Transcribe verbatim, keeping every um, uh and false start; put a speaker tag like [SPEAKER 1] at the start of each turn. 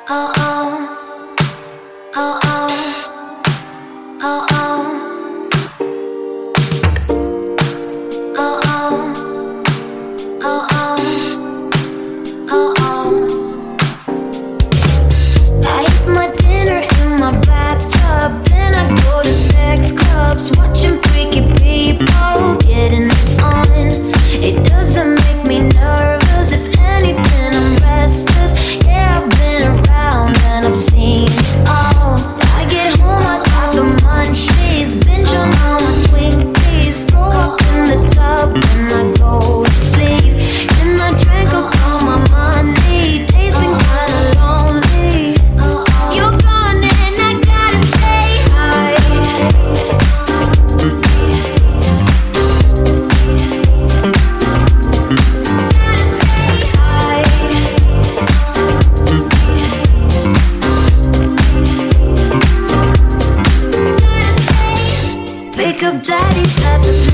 [SPEAKER 1] oh, oh, oh, oh, oh, oh, oh, oh, oh, oh, oh. I eat my dinner in my bathtub, then I go to sex clubs, watching freaky people getting it on. It doesn't make me nervous, if anything I'm restless. Yeah, I've been around and I've seen it all. I get home, I got the munchies, binge on all my Twinkies, throw up in the tub when I go to sleep. Then I drank up all my money, days been kinda lonely. You're gone and I gotta stay high. Pick up daddy's at the